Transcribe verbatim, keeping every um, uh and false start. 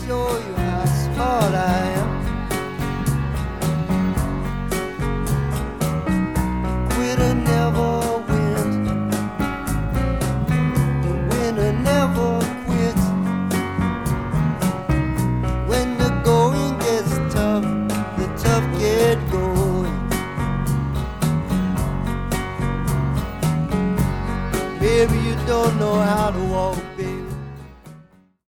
show you how smart I am. Quitter never wins. The winner never quits. When the going gets tough, the tough get going. Maybe you don't know how to walk.